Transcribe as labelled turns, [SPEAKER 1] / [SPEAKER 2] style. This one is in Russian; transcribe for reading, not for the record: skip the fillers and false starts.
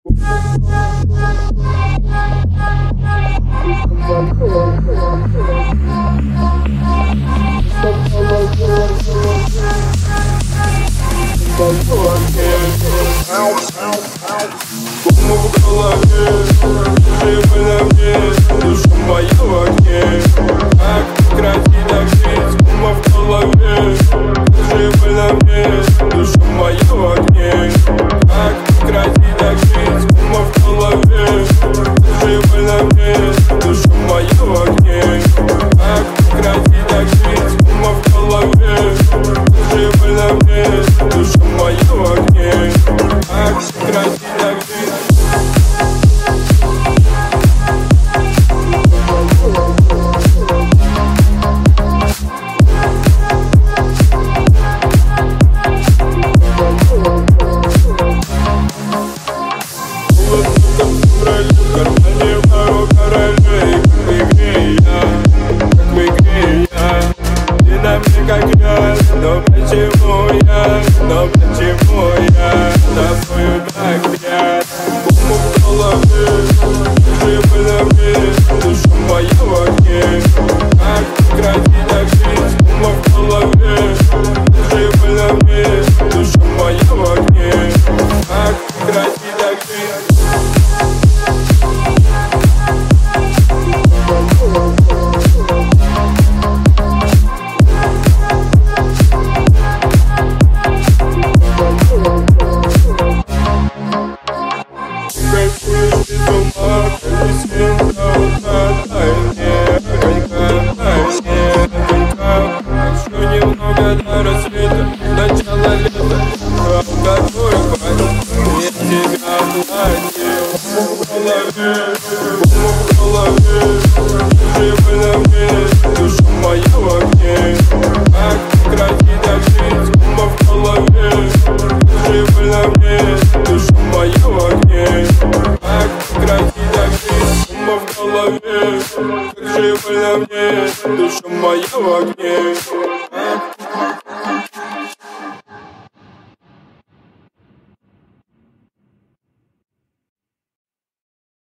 [SPEAKER 1] Кому в голове, живы на мне, душа моя в огне. Как прекрати так жить, кому в голове, живы на мне, душа моя в огне. Как прекрати так жить, кому в голове, живы на мне, душа моя в огне. Как прекрати так жить, кому в голове, живы на мне, душа моя в огне. Как прекрати так жить. Но почему я тобою так прият? Кому в голове, живы на мне, душа моя в огне. Как прекрати так жить, кому в голове, живы на мне, душа моя в огне. Как прекрати так жить. До рассвета, начало лета, в который я тебя платил. В голове, живы на мне, душа моя в огне. Как прекрати так жить, кому в голове, живы на мне, душа моя в огне. Как прекрати так жить, кому в голове, как живы на мне, душа моя в огне.